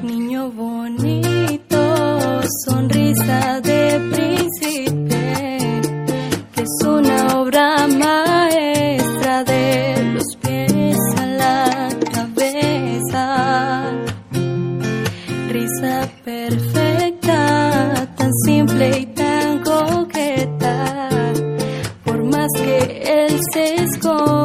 Niño bonito, sonrisa de príncipe, que es una obra maestra de los pies a la cabeza. Risa perfecta, tan simple y tan coqueta, por más que él se esconda.